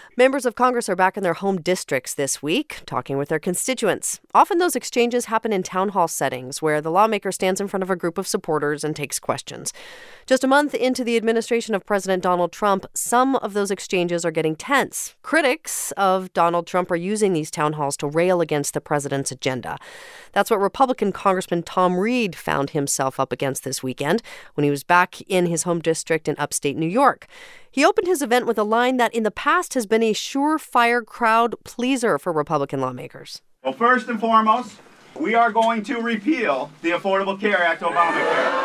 Members of Congress are back in their home districts this week, talking with their constituents. Often those exchanges happen in town hall settings where the lawmaker stands in front of a group of supporters and takes questions. Just a month into the administration of President Donald Trump, some of those exchanges are getting tense. Critics of Donald Trump are using these town halls to rail against the president's agenda. That's what Republican Congressman Tom Reed found himself up against this weekend when he was back in his home district in upstate New York. He opened his event with a line that in the past has been a surefire crowd pleaser for Republican lawmakers. Well, first and foremost, we are going to repeal the Affordable Care Act, Obamacare.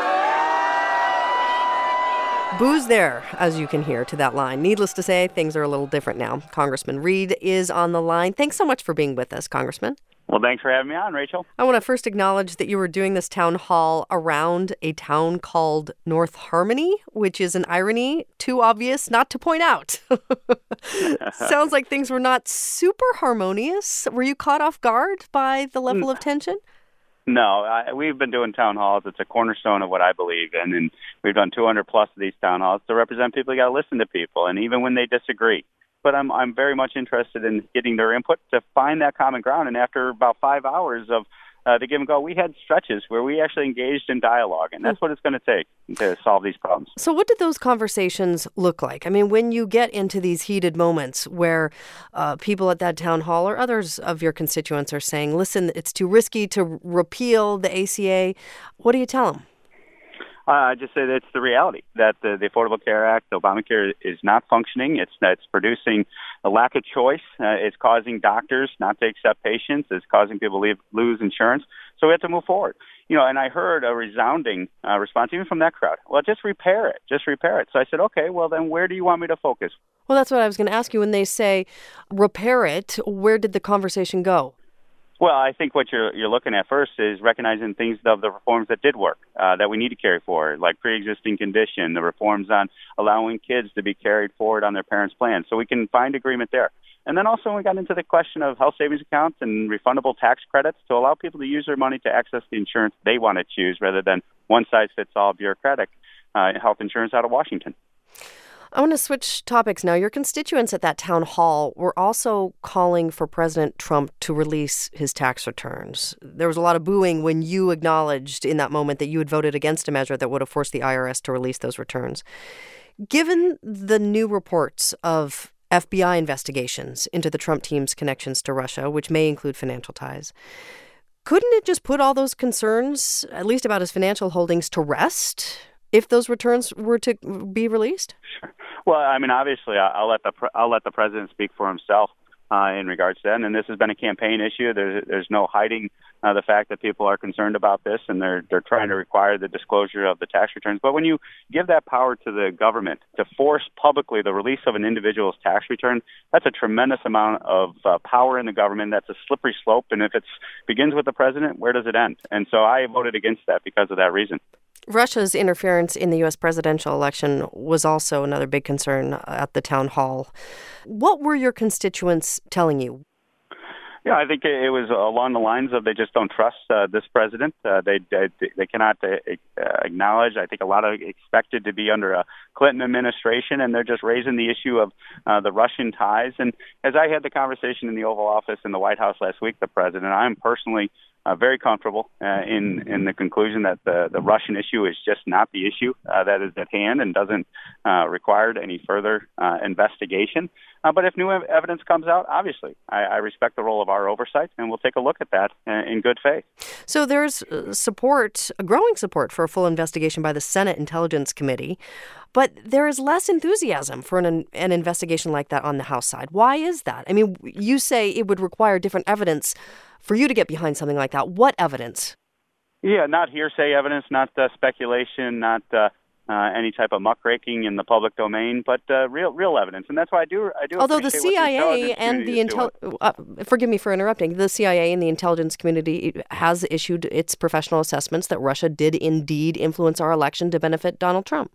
Boos there, as you can hear, to that line. Needless to say, things are a little different now. Congressman Reed is on the line. Thanks so much for being with us, Congressman. Well, thanks for having me on, Rachel. I want to first acknowledge that you were doing this town hall around a town called North Harmony, which is an irony too obvious not to point out. Sounds like things were not super harmonious. Were you caught off guard by the level of tension? No, we've been doing town halls. It's a cornerstone of what I believe in, and we've done 200 plus of these town halls to represent people. You got to listen to people, and even when they disagree. But I'm very much interested in getting their input to find that common ground. And after about 5 hours of the give and go, we had stretches where we actually engaged in dialogue, and that's what it's going to take to solve these problems. So what did those conversations look like? I mean, when you get into these heated moments where people at that town hall or others of your constituents are saying, listen, it's too risky to repeal the ACA, what do you tell them? I just say that it's the reality that the Affordable Care Act, Obamacare, is not functioning. It's producing a lack of choice. It's causing doctors not to accept patients. It's causing people to lose insurance. So we have to move forward. And I heard a resounding response even from that crowd. Well, just repair it. Just repair it. So I said, okay, well, then where do you want me to focus? Well, that's what I was going to ask you. When they say repair it, where did the conversation go? Well, I think what you're looking at first is recognizing things of the reforms that did work, that we need to carry forward, like pre-existing condition, the reforms on allowing kids to be carried forward on their parents' plans. So we can find agreement there. And then also we got into the question of health savings accounts and refundable tax credits to allow people to use their money to access the insurance they want to choose rather than one-size-fits-all bureaucratic health insurance out of Washington. I want to switch topics now. Your constituents at that town hall were also calling for President Trump to release his tax returns. There was a lot of booing when you acknowledged in that moment that you had voted against a measure that would have forced the IRS to release those returns. Given the new reports of FBI investigations into the Trump team's connections to Russia, which may include financial ties, couldn't it just put all those concerns, at least about his financial holdings, to rest if those returns were to be released? Sure. Well, I mean, obviously, I'll let the president speak for himself in regards to that. And this has been a campaign issue. There's no hiding the fact that people are concerned about this, and they're trying to require the disclosure of the tax returns. But when you give that power to the government to force publicly the release of an individual's tax return, that's a tremendous amount of power in the government. That's a slippery slope. And if it begins with the president, where does it end? And so I voted against that because of that reason. Russia's interference in the U.S. presidential election was also another big concern at the town hall. What were your constituents telling you? Yeah, I think it was along the lines of they just don't trust this president. They cannot acknowledge. I think a lot of expected to be under a Clinton administration, and they're just raising the issue of the Russian ties. And as I had the conversation in the Oval Office in the White House last week, the president, I'm personally very comfortable in the conclusion that the Russian issue is just not the issue that is at hand and doesn't require any further investigation. But if new evidence comes out, obviously, I respect the role of our oversight, and we'll take a look at that in good faith. So there's support, a growing support for a full investigation by the Senate Intelligence Committee, but there is less enthusiasm for an investigation like that on the House side. Why is that? I mean, you say it would require different evidence for you to get behind something like that. What evidence? Yeah, not hearsay evidence, not speculation, not any type of muckraking in the public domain, but real evidence. And that's why I do. Although the CIA and the forgive me for interrupting, the CIA and the intelligence community has issued its professional assessments that Russia did indeed influence our election to benefit Donald Trump.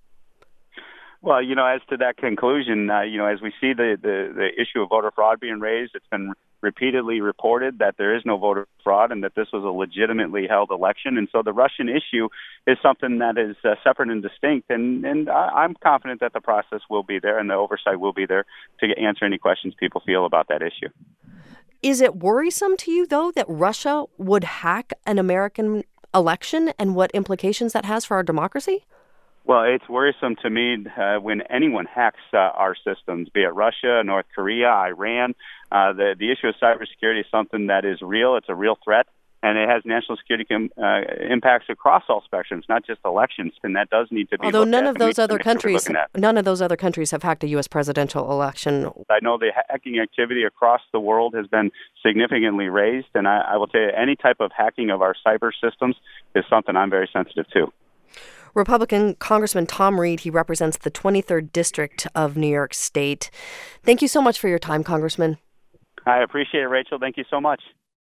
Well, as to that conclusion, as we see the issue of voter fraud being raised, it's been repeatedly reported that there is no voter fraud and that this was a legitimately held election. And so the Russian issue is something that is separate and distinct. And I'm confident that the process will be there and the oversight will be there to answer any questions people feel about that issue. Is it worrisome to you, though, that Russia would hack an American election and what implications that has for our democracy? Well, it's worrisome to me when anyone hacks our systems, be it Russia, North Korea, Iran. The issue of cybersecurity is something that is real. It's a real threat, and it has national security impacts across all spectrums, not just elections, and that does need to be. Although none of those other countries have hacked a U.S. presidential election. I know the hacking activity across the world has been significantly raised, and I will tell you, any type of hacking of our cyber systems is something I'm very sensitive to. Republican Congressman Tom Reed, he represents the 23rd District of New York State. Thank you so much for your time, Congressman. I appreciate it, Rachel. Thank you so much.